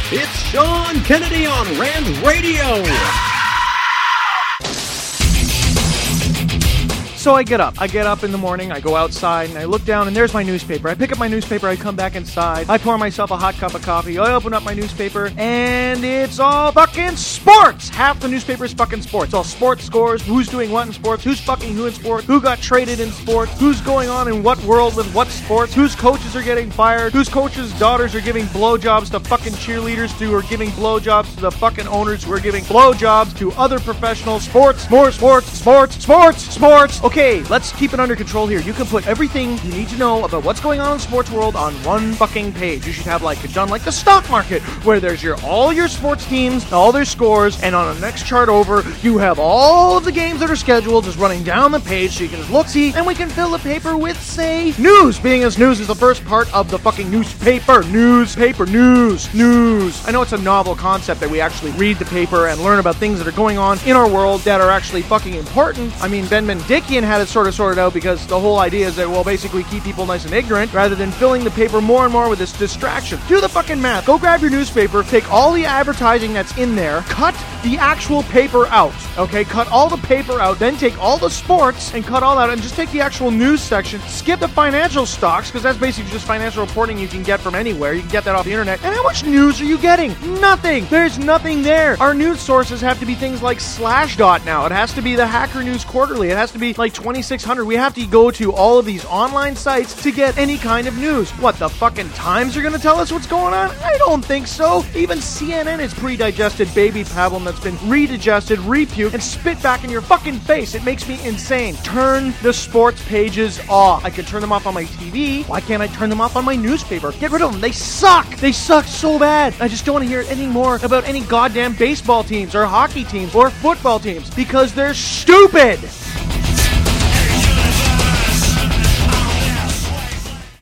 It's Sean Kennedy on Rand Radio. So I get up in the morning, I go outside, and I look down, and there's my newspaper. I pick up my newspaper, I come back inside, I pour myself a hot cup of coffee, I open up my newspaper, and it's all fucking sports! Half the newspaper is fucking sports. It's all sports scores, who's doing what in sports, who's fucking who in sports, who got traded in sports, who's going on in what world with what sports, whose coaches are getting fired, whose coaches' daughters are giving blowjobs to fucking cheerleaders who are giving blowjobs to the fucking owners who are giving blowjobs to other professionals. Sports, more sports, sports, sports, sports! Okay, let's keep it under control here. You can put everything you need to know about what's going on in the sports world on one fucking page. You should have done like the stock market, where there's all your sports teams, all their scores, and on the next chart over, you have all of the games that are scheduled just running down the page so you can just look, see, and we can fill the paper with, say, news, being as news is the first part of the fucking newspaper. Newspaper, news. I know it's a novel concept that we actually read the paper and learn about things that are going on in our world that are actually fucking important. I mean, Ben Mendikian had it sort of sorted out because the whole idea is that we'll basically keep people nice and ignorant rather than filling the paper more and more with this distraction. Do the fucking math. Go grab your newspaper, take all the advertising that's in there, cut the actual paper out, okay? Cut all the paper out, then take all the sports and cut all that, and just take the actual news section, skip the financial stocks, because that's basically just financial reporting you can get from anywhere. You can get that off the internet. And how much news are you getting? Nothing. There's nothing there. Our news sources have to be things like Slashdot now. It has to be the Hacker News Quarterly. It has to be like 2600. We have to go to all of these online sites to get any kind of news. What, the fucking Times are going to tell us what's going on? I don't think so. Even CNN is pre-digested baby pablum that's been redigested, repuked, and spit back in your fucking face. It makes me insane. Turn the sports pages off. I can turn them off on my TV. Why can't I turn them off on my newspaper? Get rid of them. They suck. They suck so bad. I just don't want to hear any more about any goddamn baseball teams or hockey teams or football teams because they're stupid.